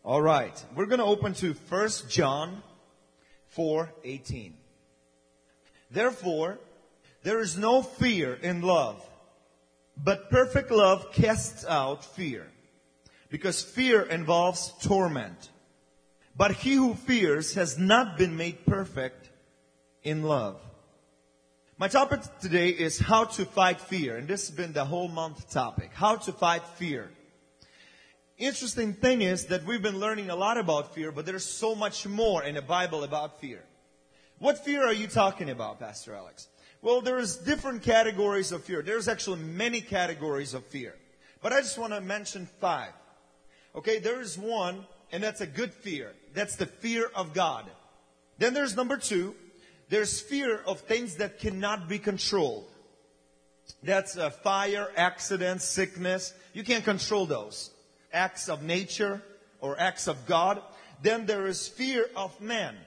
All right. We're going to open to 1 John 4:18. Therefore, there is no fear in love, but perfect love casts out fear, because fear involves torment. But he who fears has not been made perfect in love. My topic today is how to fight fear, and this has been the whole month topic, how to fight fear. Interesting thing is that we've been learning a lot about fear, but there's so much more in the Bible about fear. What fear are you talking about, Pastor Alex? Well, there's different categories of fear. There's actually many categories of fear. But I just want to mention 5. Okay, there is one, and that's a good fear. That's the fear of God. Then there's number 2. There's fear of things that cannot be controlled. That's fire, accidents, sickness. You can't control those. Acts of nature or acts of God. Then there is fear of man.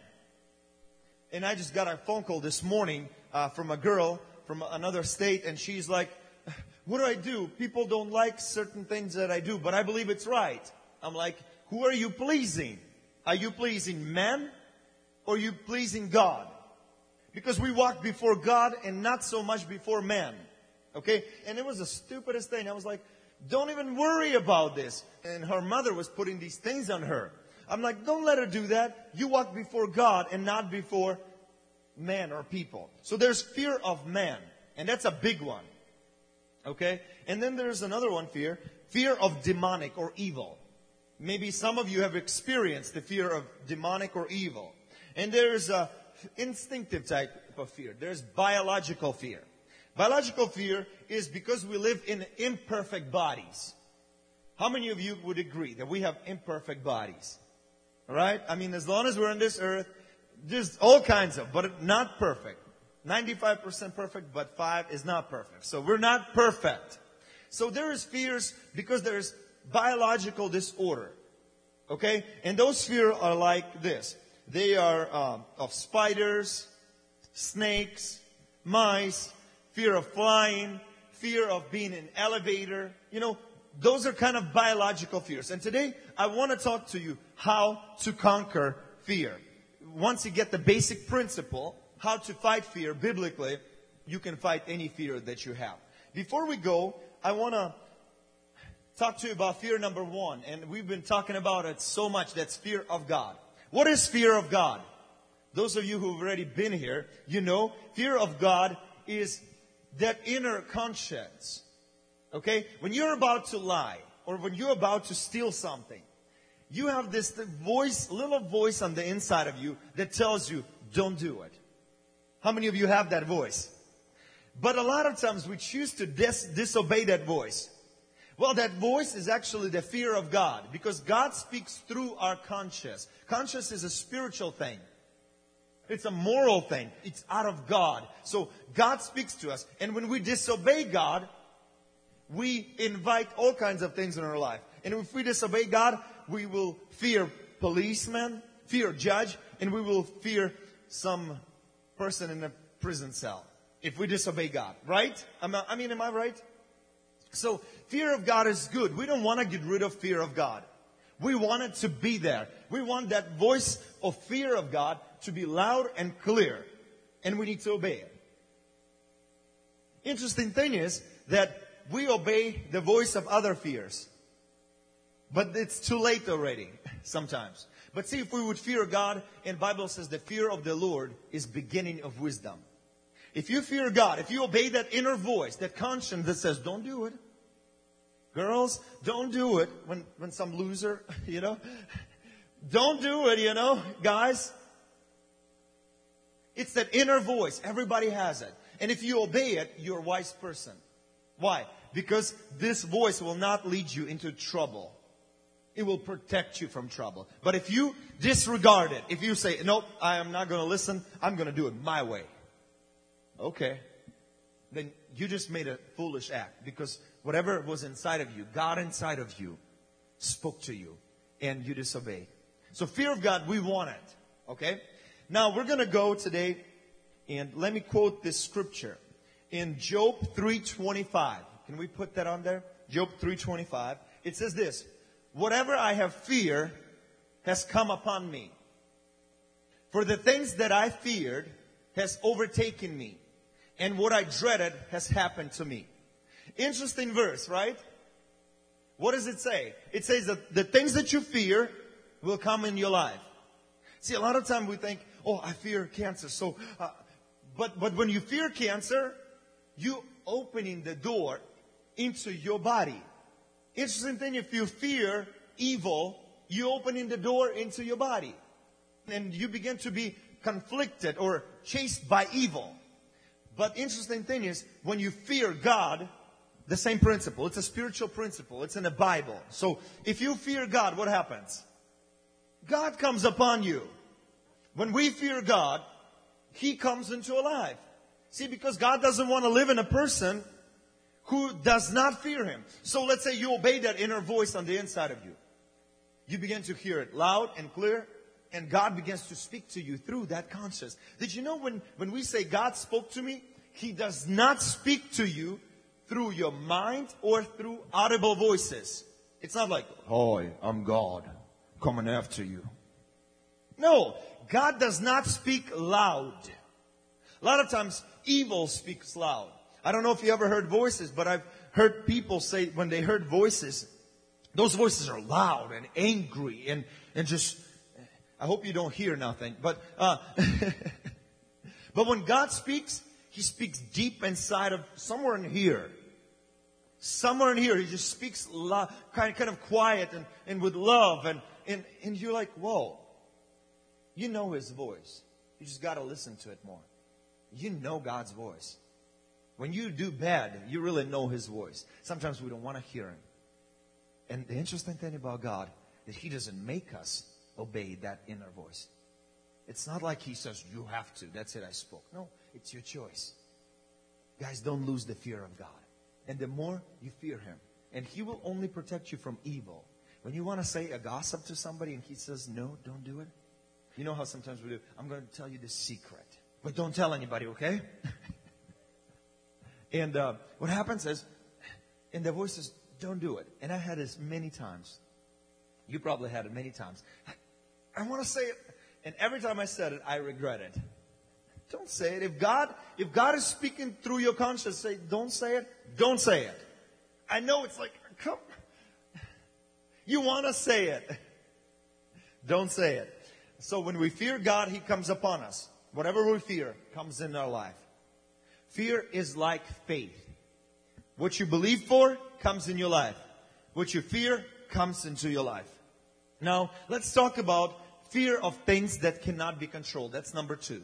And I just got a phone call this morning from a girl from another state, and she's like, what do I do? People don't like certain things that I do, but I believe it's right. I'm like, who are you pleasing? Are you pleasing man or are you pleasing God? Because we walk before God and not so much before man. Okay? And it was the stupidest thing. I was like, don't even worry about this. And her mother was putting these things on her. I'm like, don't let her do that. You walk before God and not before man or people. So there's fear of man. And that's a big one. Okay? And then there's another one, fear of demonic or evil. Maybe some of you have experienced the fear of demonic or evil. And there's a instinctive type of fear. There's biological fear. Biological fear is because we live in imperfect bodies. How many of you would agree that we have imperfect bodies? All right? I mean, as long as we're on this earth, there's all kinds of, but not perfect. 95% perfect, but 5 is not perfect. So we're not perfect. So there is fears because there's biological disorder. Okay? And those fears are like this. They are of spiders, snakes, mice, fear of flying, fear of being in an elevator. You know, those are kind of biological fears. And today, I want to talk to you how to conquer fear. Once you get the basic principle, how to fight fear biblically, you can fight any fear that you have. Before we go, I want to talk to you about fear number 1. And we've been talking about it so much. That's fear of God. What is fear of God? Those of you who've already been here, you know, fear of God is that inner conscience. Okay? When you're about to lie, or when you're about to steal something, you have this voice, little voice on the inside of you that tells you, don't do it. How many of you have that voice? But a lot of times we choose to disobey that voice. Well, that voice is actually the fear of God, because God speaks through our conscience. Conscience is a spiritual thing. It's a moral thing. It's out of God. So God speaks to us. And when we disobey God, we invite all kinds of things in our life. And if we disobey God, we will fear policemen, fear judge, and we will fear some person in a prison cell. If we disobey God, right? Am I right? So fear of God is good. We don't want to get rid of fear of God. We want it to be there. We want that voice of fear of God to be loud and clear. And we need to obey it. Interesting thing is that we obey the voice of other fears. But it's too late already, sometimes. But see, if we would fear God, and the Bible says the fear of the Lord is beginning of wisdom. If you fear God, if you obey that inner voice, that conscience that says, don't do it. Girls, don't do it when some loser, you know. Don't do it, you know, guys. It's that inner voice. Everybody has it. And if you obey it, you're a wise person. Why? Because this voice will not lead you into trouble. It will protect you from trouble. But if you disregard it, if you say, nope, I am not going to listen, I'm going to do it my way. Okay. Then you just made a foolish act, because whatever was inside of you, God inside of you, spoke to you and you disobeyed. So fear of God, we want it. Okay? Now we're going to go today, and let me quote this scripture in Job 3:25. Can we put that on there? Job 3:25. It says this: whatever I have fear, has come upon me. For the things that I feared has overtaken me, and what I dreaded has happened to me. Interesting verse, right? What does it say? It says that the things that you fear will come in your life. See, a lot of times we think, oh, I fear cancer. But when you fear cancer, you opening the door into your body. Interesting thing, if you fear evil, you opening the door into your body. And you begin to be conflicted or chased by evil. But interesting thing is, when you fear God, the same principle. It's a spiritual principle. It's in the Bible. So if you fear God, what happens? God comes upon you. When we fear God, He comes into our life. See, because God doesn't want to live in a person who does not fear Him. So let's say you obey that inner voice on the inside of you. You begin to hear it loud and clear, and God begins to speak to you through that conscience. Did you know when we say God spoke to me, He does not speak to you through your mind or through audible voices. It's not like, "Hi, I'm God, coming after you." No, God does not speak loud. A lot of times, evil speaks loud. I don't know if you ever heard voices, but I've heard people say when they heard voices, those voices are loud and angry and just, I hope you don't hear nothing. But when God speaks, He speaks deep inside of somewhere in here. Somewhere in here, He just speaks loud, kind of quiet and with love. And you're like, whoa. You know His voice. You just got to listen to it more. You know God's voice. When you do bad, you really know His voice. Sometimes we don't want to hear Him. And the interesting thing about God is He doesn't make us obey that inner voice. It's not like He says, you have to. That's it, I spoke. No, it's your choice. Guys, don't lose the fear of God. And the more you fear Him, and He will only protect you from evil. When you want to say a gossip to somebody and He says, no, don't do it. You know how sometimes we do, I'm going to tell you the secret. But don't tell anybody, okay? And what happens is, and the voice says, don't do it. And I had this many times. You probably had it many times. I want to say it. And every time I said it, I regret it. Don't say it. If God is speaking through your conscience, say, don't say it. Don't say it. I know it's like, come. You want to say it. Don't say it. So when we fear God, He comes upon us. Whatever we fear comes in our life. Fear is like faith. What you believe for comes in your life. What you fear comes into your life. Now, let's talk about fear of things that cannot be controlled. That's number 2.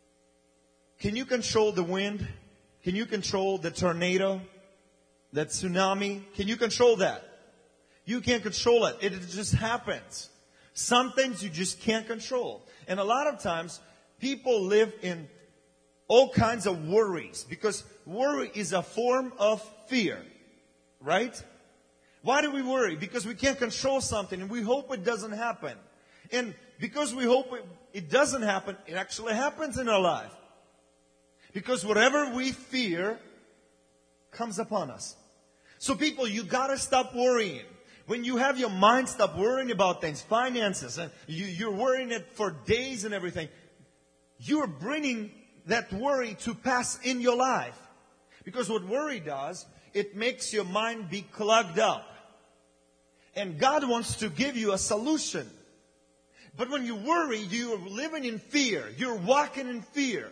Can you control the wind? Can you control the tornado? That tsunami? Can you control that? You can't control it. It just happens. Some things you just can't control. And a lot of times, people live in all kinds of worries. Because worry is a form of fear. Right? Why do we worry? Because we can't control something and we hope it doesn't happen. And because we hope it doesn't happen, it actually happens in our life. Because whatever we fear comes upon us. So people, you gotta stop worrying. When you have your mind stop worrying about things, finances, and you're worrying it for days and everything, you're bringing that worry to pass in your life. Because what worry does, it makes your mind be clogged up. And God wants to give you a solution. But when you worry, you're living in fear. You're walking in fear.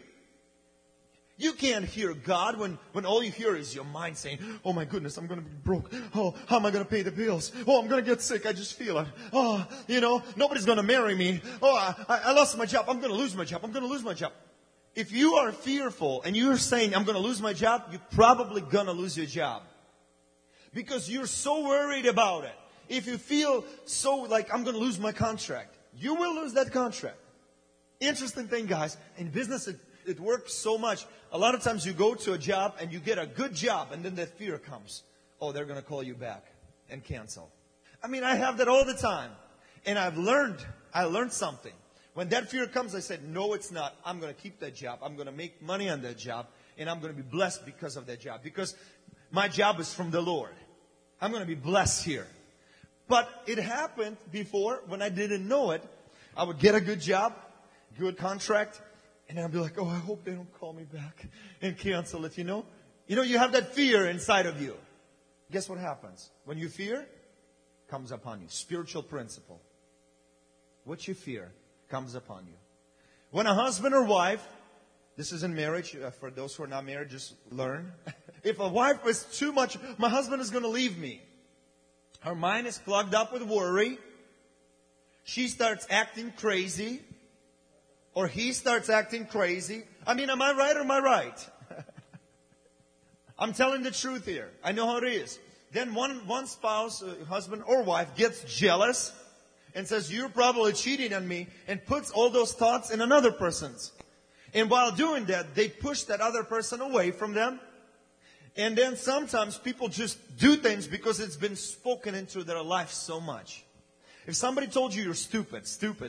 You can't hear God when all you hear is your mind saying, oh my goodness, I'm going to be broke. Oh, how am I going to pay the bills? Oh, I'm going to get sick. I just feel it. Oh, nobody's going to marry me. Oh, I lost my job. I'm going to lose my job. I'm going to lose my job. If you are fearful and you're saying, I'm going to lose my job, you're probably going to lose your job. Because you're so worried about it. If you feel so like, I'm going to lose my contract, you will lose that contract. Interesting thing, guys. In business, it works so much. A lot of times you go to a job and you get a good job and then that fear comes. Oh, they're going to call you back and cancel. I mean, I have that all the time. And I learned something. When that fear comes, I said, no, it's not. I'm going to keep that job. I'm going to make money on that job. And I'm going to be blessed because of that job. Because my job is from the Lord. I'm going to be blessed here. But it happened before when I didn't know it. I would get a good job, good contract, and then I'd be like, oh, I hope they don't call me back and cancel it, you know? You know, you have that fear inside of you. Guess what happens? When you fear, comes upon you. Spiritual principle. What you fear comes upon you. When a husband or wife, this is in marriage, for those who are not married, just learn. If a wife is too much, my husband is going to leave me. Her mind is plugged up with worry. She starts acting crazy. Or he starts acting crazy. I mean, am I right or am I right? I'm telling the truth here. I know how it is. Then one spouse, husband or wife, gets jealous and says, you're probably cheating on me, and puts all those thoughts in another person's. And while doing that, they push that other person away from them. And then sometimes people just do things because it's been spoken into their life so much. If somebody told you you're stupid,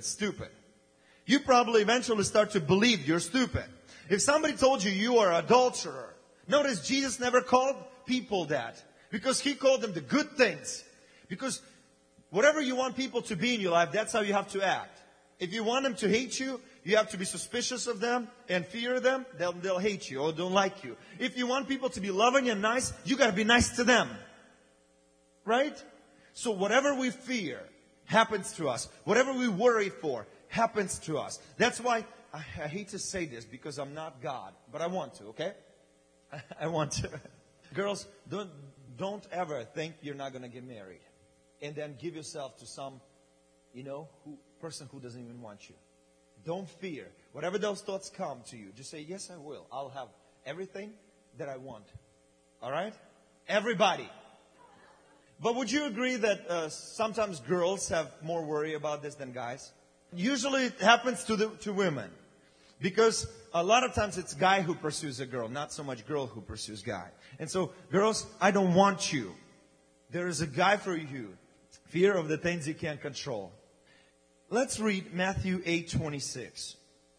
you probably eventually start to believe you're stupid. If somebody told you you are an adulterer, notice Jesus never called people that, because He called them the good things. Because whatever you want people to be in your life, that's how you have to act. If you want them to hate you, you have to be suspicious of them and fear them. They'll hate you or don't like you. If you want people to be loving and nice, you got to be nice to them. Right? So whatever we fear happens to us. Whatever we worry for happens to us. That's why I hate to say this because I'm not God, but I want to, okay? I want to. Girls, don't ever think you're not going to get married and then give yourself to some, person who doesn't even want you. Don't fear. Whatever those thoughts come to you, just say, yes, I will. I'll have everything that I want. All right? Everybody. But would you agree that sometimes girls have more worry about this than guys? Usually it happens to women. Because a lot of times it's guy who pursues a girl, not so much girl who pursues guy. And so, girls, I don't want you. There is a guy for you. Fear of the things you can't control. Let's read Matthew 8:26.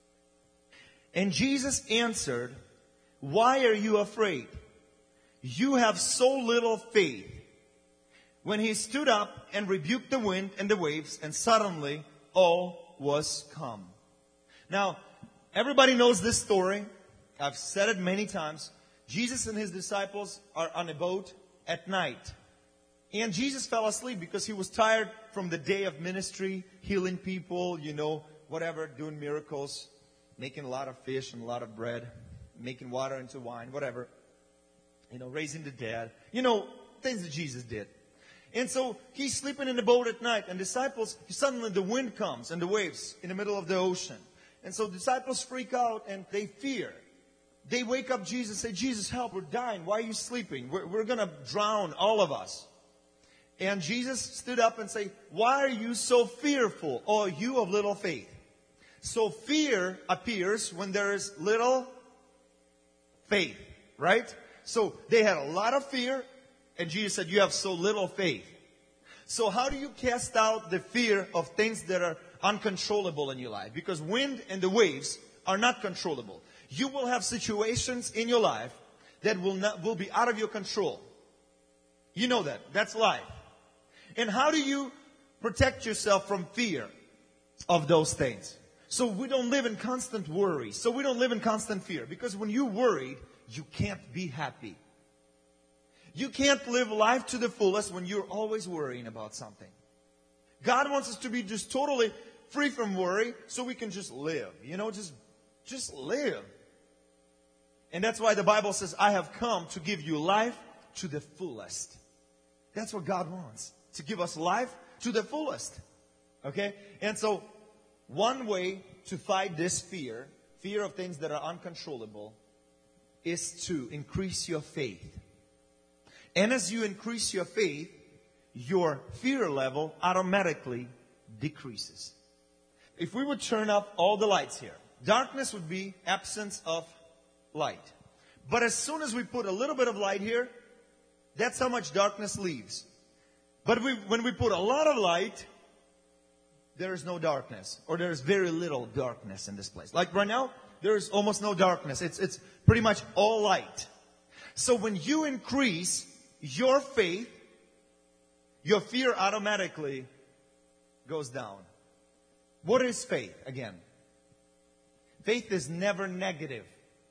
And Jesus answered, why are you afraid? You have so little faith. When He stood up and rebuked the wind and the waves, and suddenly all was calm. Now, everybody knows this story. I've said it many times. Jesus and His disciples are on a boat at night. And Jesus fell asleep because He was tired from the day of ministry, healing people, whatever, doing miracles, making a lot of fish and a lot of bread, making water into wine, whatever, raising the dead, things that Jesus did. And so He's sleeping in the boat at night, and disciples, suddenly the wind comes and the waves in the middle of the ocean. And so disciples freak out and they fear. They wake up Jesus and say, Jesus, help, we're dying. Why are you sleeping? We're going to drown, all of us. And Jesus stood up and said, why are you so fearful, oh, you of little faith? So fear appears when there is little faith, right? So they had a lot of fear, and Jesus said, you have so little faith. So how do you cast out the fear of things that are uncontrollable in your life? Because wind and the waves are not controllable. You will have situations in your life that will be out of your control. You know that. That's life. And how do you protect yourself from fear of those things? So we don't live in constant worry. So we don't live in constant fear. Because when you're worried, you can't be happy. You can't live life to the fullest when you're always worrying about something. God wants us to be just totally free from worry so we can just live. Just live. And that's why the Bible says, I have come to give you life to the fullest. That's what God wants. To give us life to the fullest. Okay? And so, one way to fight this fear of things that are uncontrollable, is to increase your faith. And as you increase your faith, your fear level automatically decreases. If we would turn off all the lights here, darkness would be absence of light. But as soon as we put a little bit of light here, that's how much darkness leaves. But when we put a lot of light, there is no darkness. Or there is very little darkness in this place. Like right now, there is almost no darkness. It's pretty much all light. So when you increase your faith, your fear automatically goes down. What is faith? Again, faith is never negative.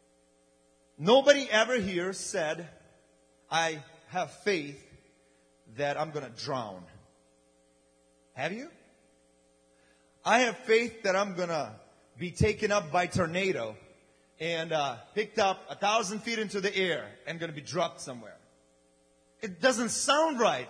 Nobody ever here said, I have faith that I'm going to drown. Have you? I have faith that I'm going to be taken up by tornado and picked up 1,000 feet into the air and going to be dropped somewhere. It doesn't sound right.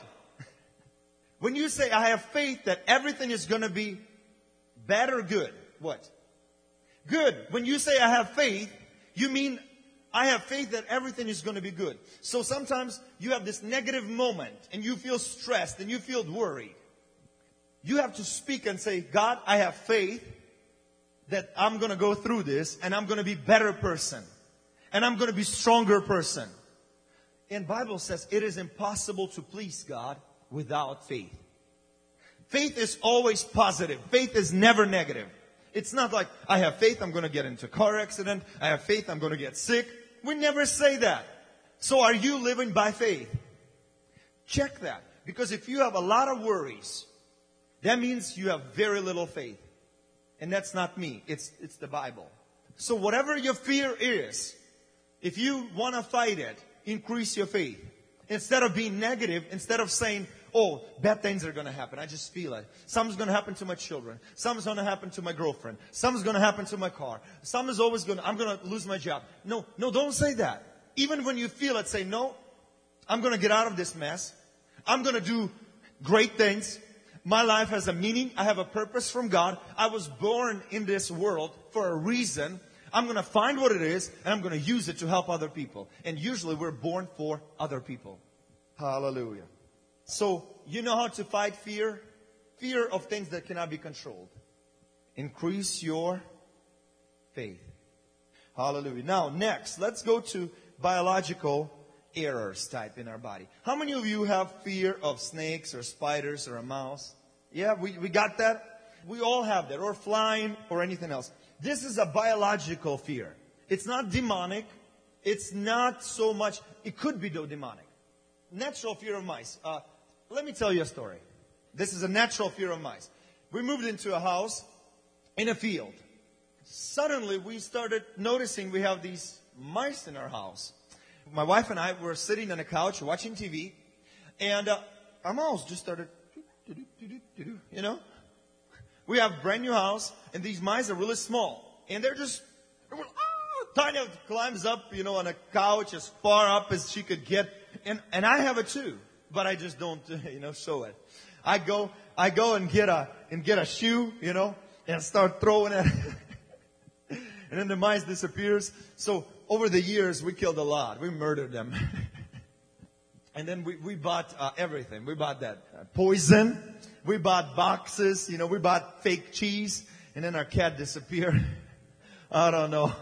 When you say, I have faith that everything is going to be bad or good, what? Good. When you say, I have faith, you mean, I have faith that everything is going to be good. So sometimes you have this negative moment and you feel stressed and you feel worried. You have to speak and say, God, I have faith that I'm going to go through this and I'm going to be a better person. And I'm going to be a stronger person. And Bible says it is impossible to please God without faith. Faith is always positive. Faith is never negative. It's not like, I have faith I'm going to get into a car accident. I have faith I'm going to get sick. We never say that. So are you living by faith? Check that. Because if you have a lot of worries, that means you have very little faith. And that's not me. It's the Bible. So whatever your fear is, if you want to fight it, increase your faith. Instead of being negative, instead of saying, oh, bad things are going to happen. I just feel it. Something's going to happen to my children. Something's going to happen to my girlfriend. Something's going to happen to my car. I'm going to lose my job. No, don't say that. Even when you feel it, say, no, I'm going to get out of this mess. I'm going to do great things. My life has a meaning. I have a purpose from God. I was born in this world for a reason. I'm going to find what it is, and I'm going to use it to help other people. And usually we're born for other people. Hallelujah. So, you know how to fight fear? Fear of things that cannot be controlled. Increase your faith. Hallelujah. Now, next, let's go to biological errors type in our body. How many of you have fear of snakes or spiders or a mouse? Yeah, we got that? We all have that. Or flying or anything else. This is a biological fear. It's not demonic. It's not so much, it could be though demonic. Natural fear of mice. Let me tell you a story. This is a natural fear of mice. We moved into a house in a field. Suddenly we started noticing we have these mice in our house. My wife and I were sitting on a couch watching TV, and our mouse just started, you know. We have a brand new house, and these mice are really small, and they're just, Tanya climbs up, you know, on a couch as far up as she could get, and I have it too, but I just don't, show it. I go and get a shoe, and start throwing it, and then the mice disappears. So over the years, we killed a lot. We murdered them. And then we bought everything. We bought that poison. We bought boxes. We bought fake cheese. And then our cat disappeared. I don't know.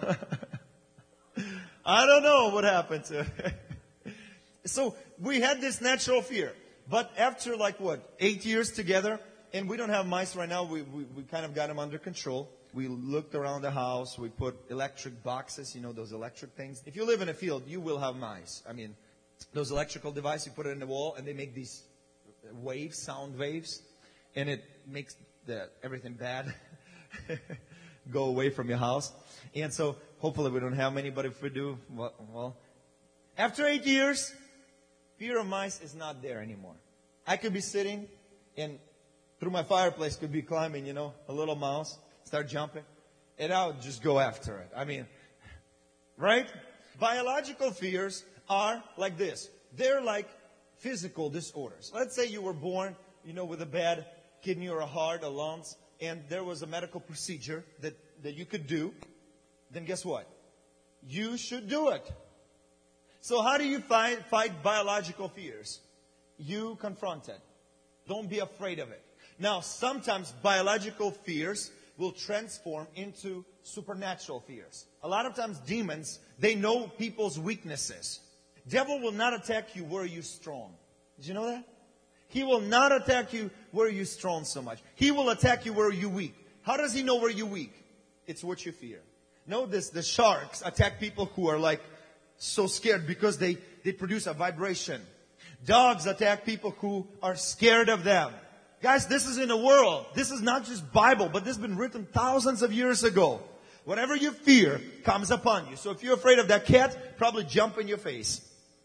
I don't know what happened to it. So we had this natural fear. But after 8 years together, and we don't have mice right now. We kind of got them under control. We looked around the house. We put electric boxes, those electric things. If you live in a field, you will have mice. I mean, those electrical devices, you put it in the wall, and they make these waves, sound waves, and it makes everything bad go away from your house. And so, hopefully we don't have many, but if we do, well, after 8 years, fear of mice is not there anymore. I could be sitting, and through my fireplace could be climbing, a little mouse, start jumping, and I would just go after it. I mean, right? Biological fears are like this. They're like physical disorders. Let's say you were born, with a bad kidney or a heart, a lungs, and there was a medical procedure that you could do. Then guess what? You should do it. So how do you fight biological fears? You confront it. Don't be afraid of it. Now, sometimes biological fears will transform into supernatural fears. A lot of times demons, they know people's weaknesses. Devil will not attack you where you're strong. Did you know that? He will not attack you where you're strong so much. He will attack you where you're weak. How does he know where you're weak? It's what you fear. Notice the sharks attack people who are so scared because they produce a vibration. Dogs attack people who are scared of them. Guys, this is in the world. This is not just Bible, but this has been written thousands of years ago. Whatever you fear comes upon you. So if you're afraid of that cat, probably jump in your face.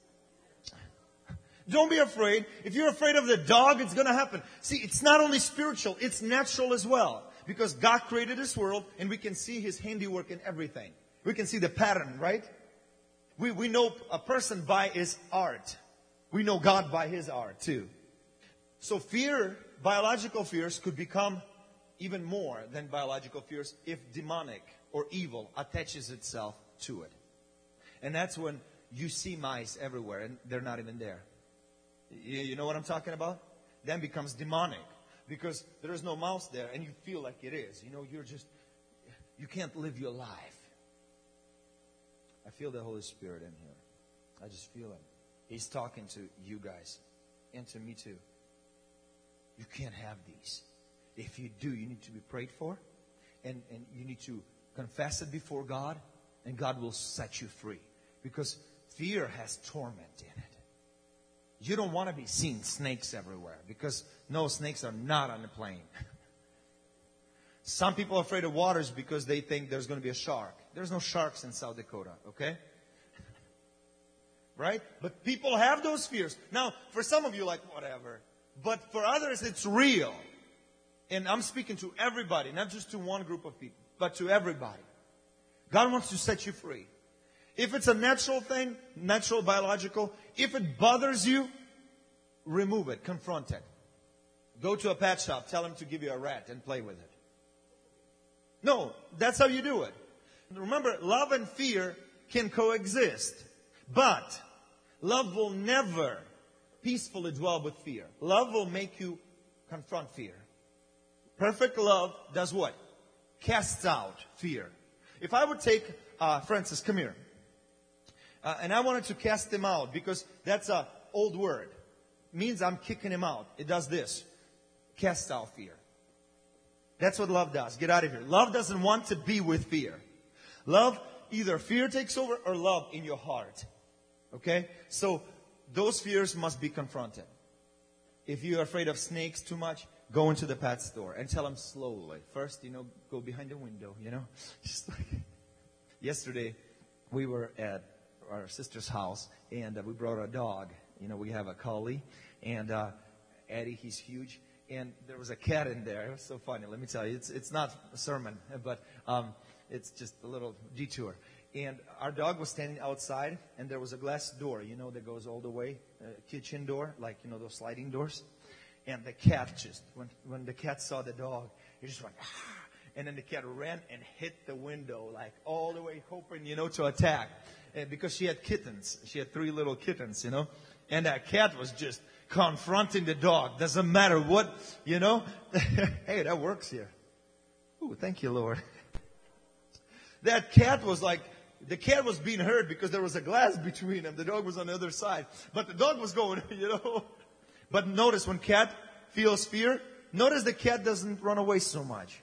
Don't be afraid. If you're afraid of the dog, it's going to happen. See, it's not only spiritual, it's natural as well. Because God created this world and we can see His handiwork in everything. We can see the pattern, right? We know a person by his art. We know God by His art too. So fear, biological fears could become even more than biological fears if demonic or evil attaches itself to it. And that's when you see mice everywhere and they're not even there. You know what I'm talking about? Then becomes demonic because there is no mouse there and you feel like it is. You know, you can't live your life. I feel the Holy Spirit in here. I just feel Him. He's talking to you guys and to me too. You can't have these. If you do, you need to be prayed for and you need to confess it before God and God will set you free because fear has torment in it. You don't want to be seeing snakes everywhere because no, snakes are not on the plane. Some people are afraid of waters because they think there's going to be a shark. There's no sharks in South Dakota, okay? Right? But people have those fears. Now, for some of you, like, whatever. But for others, it's real. And I'm speaking to everybody, not just to one group of people, but to everybody. God wants to set you free. If it's a natural thing, natural, biological, if it bothers you, remove it, confront it. Go to a pet shop, tell them to give you a rat and play with it. No, that's how you do it. Remember, love and fear can coexist. But love will never peacefully dwell with fear. Love will make you confront fear. Perfect love does what? Casts out fear. If I would take Francis, come here. And I wanted to cast him out because that's an old word. It means I'm kicking him out. It does this. Cast out fear. That's what love does. Get out of here. Love doesn't want to be with fear. Love, either fear takes over or love in your heart. Okay? So those fears must be confronted. If you're afraid of snakes too much, go into the pet store and tell them slowly. First, go behind the window, Just like yesterday, we were at our sister's house and we brought a dog. We have a collie and Eddie, he's huge. And there was a cat in there. It was so funny. Let me tell you, it's not a sermon, but it's just a little detour. And our dog was standing outside, and there was a glass door, that goes all the way, kitchen door, like, those sliding doors. And the cat just, when the cat saw the dog, he just went, ah! And then the cat ran and hit the window, like all the way, hoping, to attack. And because she had kittens. She had 3 little kittens, And that cat was just confronting the dog. Doesn't matter what, Hey, that works here. Ooh, thank you, Lord. That cat was like, the cat was being hurt because there was a glass between them. The dog was on the other side. But the dog was going, But notice when cat feels fear, notice the cat doesn't run away so much.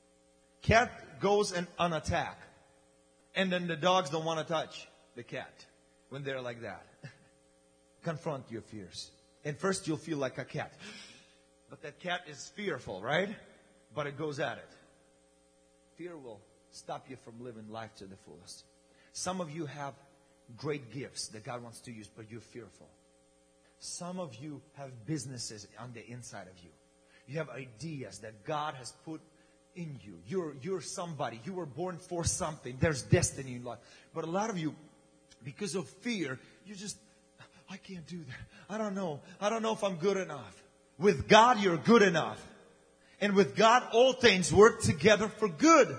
Cat goes on attack. And then the dogs don't want to touch the cat when they're like that. Confront your fears. And first you'll feel like a cat. But that cat is fearful, right? But it goes at it. Fear will stop you from living life to the fullest. Some of you have great gifts that God wants to use, but you're fearful. Some of you have businesses on the inside of you. You have ideas that God has put in you. You're somebody. You were born for something. There's destiny in life. But a lot of you, because of fear, you just, I can't do that. I don't know. I don't know if I'm good enough. With God, you're good enough. And with God, all things work together for good.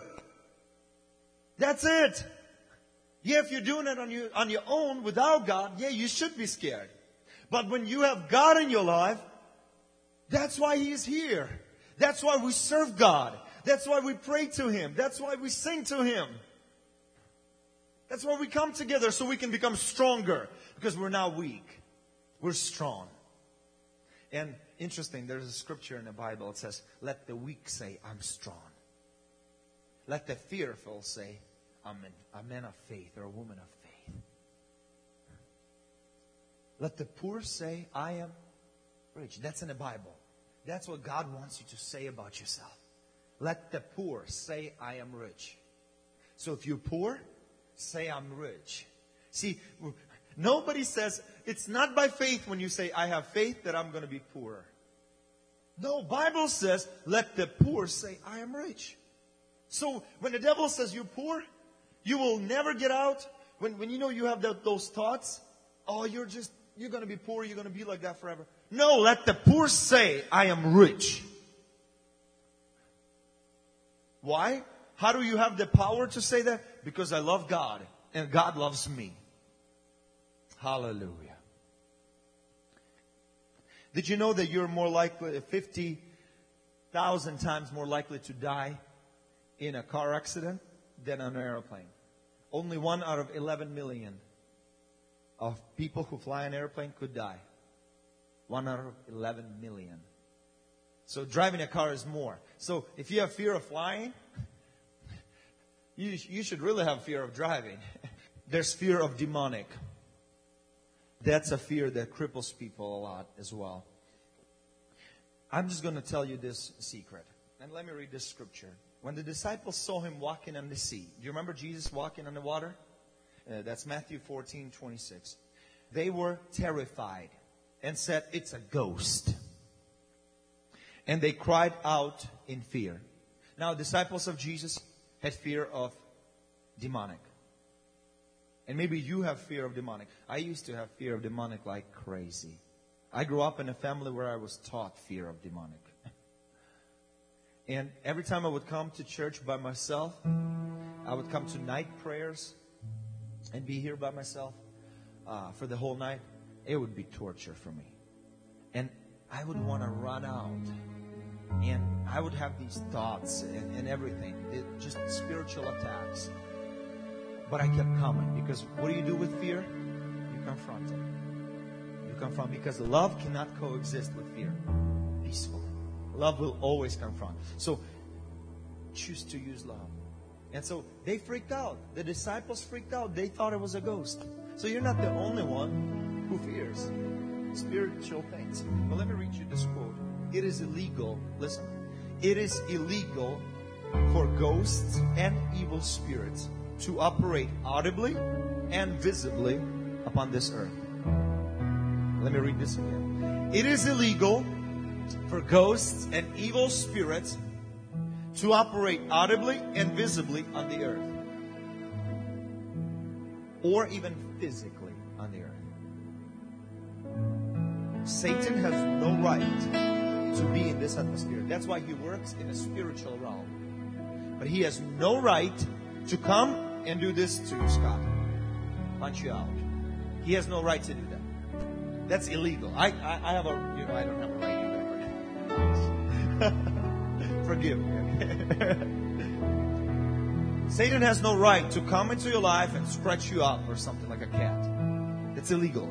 That's it. Yeah, if you're doing it on your own without God, yeah, you should be scared. But when you have God in your life, that's why He is here. That's why we serve God. That's why we pray to Him. That's why we sing to Him. That's why we come together so we can become stronger. Because we're not weak. We're strong. And interesting, there's a scripture in the Bible. It says, let the weak say, I'm strong. Let the fearful say, I'm a man of faith or a woman of faith. Let the poor say, I am rich. That's in the Bible. That's what God wants you to say about yourself. Let the poor say, I am rich. So if you're poor, say, I'm rich. See, nobody says, it's not by faith when you say, I have faith that I'm going to be poor. No, Bible says, let the poor say, I am rich. So when the devil says you're poor, you will never get out. When you know you have those thoughts, oh, you're going to be poor, you're going to be like that forever. No, let the poor say, I am rich. Why? How do you have the power to say that? Because I love God and God loves me. Hallelujah. Did you know that you're more likely, 50,000 times more likely to die in a car accident than on an airplane? Only 1 out of 11 million of people who fly an airplane could die. 1 out of 11 million. So driving a car is more. So if you have fear of flying, you should really have fear of driving. There's fear of demonic. That's a fear that cripples people a lot as well. I'm just going to tell you this secret. And let me read this scripture. When the disciples saw him walking on the sea. Do you remember Jesus walking on the water? That's Matthew 14:26. They were terrified and said, it's a ghost. And they cried out in fear. Now, disciples of Jesus had fear of demonic. And maybe you have fear of demonic. I used to have fear of demonic like crazy. I grew up in a family where I was taught fear of demonic. And every time I would come to church by myself, I would come to night prayers and be here by myself for the whole night. It would be torture for me. And I would want to run out. And I would have these thoughts and everything. Just spiritual attacks. But I kept coming. Because what do you do with fear? You confront it. You confront. Because love cannot coexist with fear. Peaceful. Love will always confront. So, choose to use love. And so, they freaked out. The disciples freaked out. They thought it was a ghost. So, you're not the only one who fears spiritual things. But let me read you this quote. It is illegal. Listen. It is illegal for ghosts and evil spirits to operate audibly and visibly upon this earth. Let me read this again. It is illegal for ghosts and evil spirits to operate audibly and visibly on the earth. Or even physically on the earth. Satan has no right to be in this atmosphere. That's why he works in a spiritual realm. But he has no right to come and do this to you, Scott. Punch you out. He has no right to do that. That's illegal. I have a, I don't have a right either. Forgive me. Satan has no right to come into your life and scratch you up or something like a cat. It's illegal.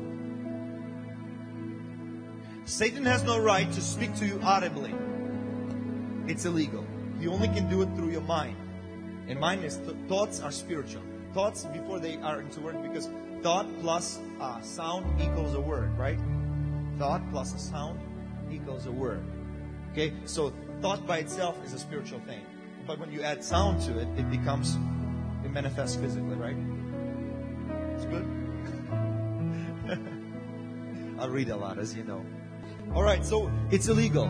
Satan has no right to speak to you audibly. It's illegal. He only can do it through your mind. And mind is, thoughts are spiritual. Thoughts before they are into word, because thought plus sound equals a word, right? Thought plus a sound equals a word. Okay, so thought by itself is a spiritual thing. But when you add sound to it, it manifests physically, right? It's good. I read a lot, as you know. Alright, so it's illegal.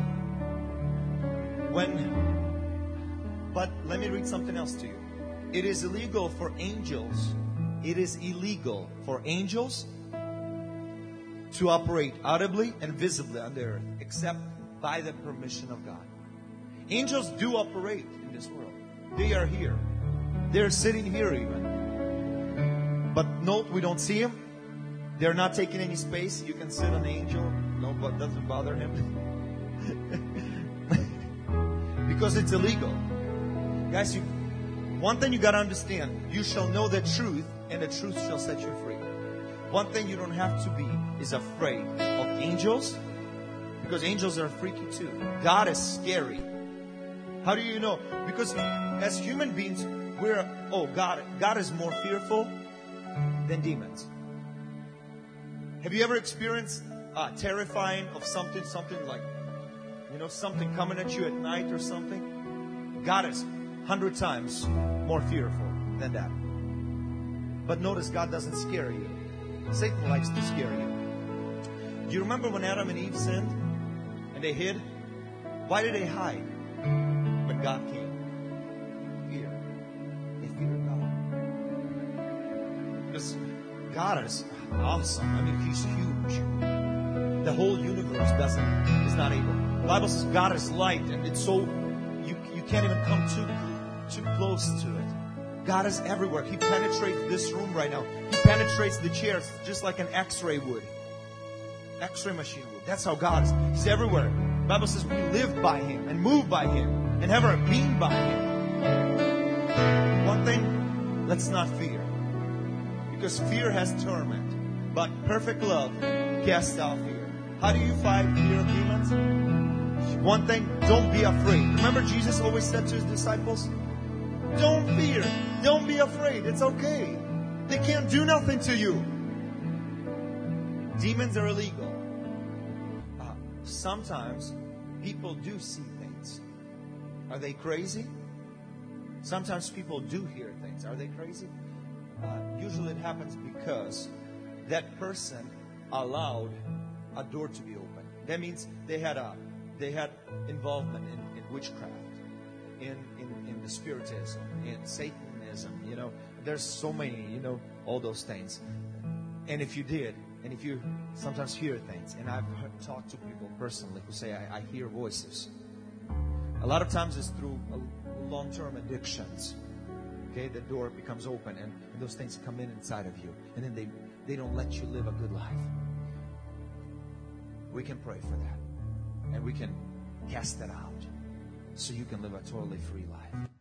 But let me read something else to you. It is illegal for angels. It is illegal for angels to operate audibly and visibly on the earth, except by the permission of God. Angels do operate in this world. They are here. They're sitting here even. But note, we don't see them. They're not taking any space. You can sit on an angel. No, but doesn't bother him. Because it's illegal. Guys, one thing you got to understand. You shall know the truth, and the truth shall set you free. One thing you don't have to be is afraid of angels, because angels are freaky too. God is scary. How do you know? Because as human beings, God is more fearful than demons. Have you ever experienced terrifying of something like, something coming at you at night or something? God is 100 times more fearful than that. But notice, God doesn't scare you. Satan likes to scare you. Do you remember when Adam and Eve sinned and they hid? Why did they hide when God came? Fear. They feared God. Because God is awesome. I mean, He's huge. The whole universe is not able. The Bible says God is light, and it's so you can't even come too close to it. God is everywhere. He penetrates this room right now. He penetrates the chairs just like an X-ray would. X-ray machine would. That's how God is. He's everywhere. The Bible says we live by Him and move by Him and have our being by Him. One thing, let's not fear. Because fear has torment. But perfect love casts out fear. How do you fight fear of demons? One thing, don't be afraid. Remember Jesus always said to His disciples, don't fear. Don't be afraid. It's okay. They can't do nothing to you. Demons are illegal. Sometimes people do see things. Are they crazy? Sometimes people do hear things. Are they crazy? Usually it happens because that person allowed a door to be open. That means they had involvement in witchcraft, in the spiritism, in Satanism. There's so many, all those things. And if you did, and if you sometimes hear things, and I've talked to people personally who say, I hear voices. A lot of times it's through long-term addictions. Okay, the door becomes open, and those things come inside of you, and then they don't let you live a good life. We can pray for that, and we can cast that out so you can live a totally free life.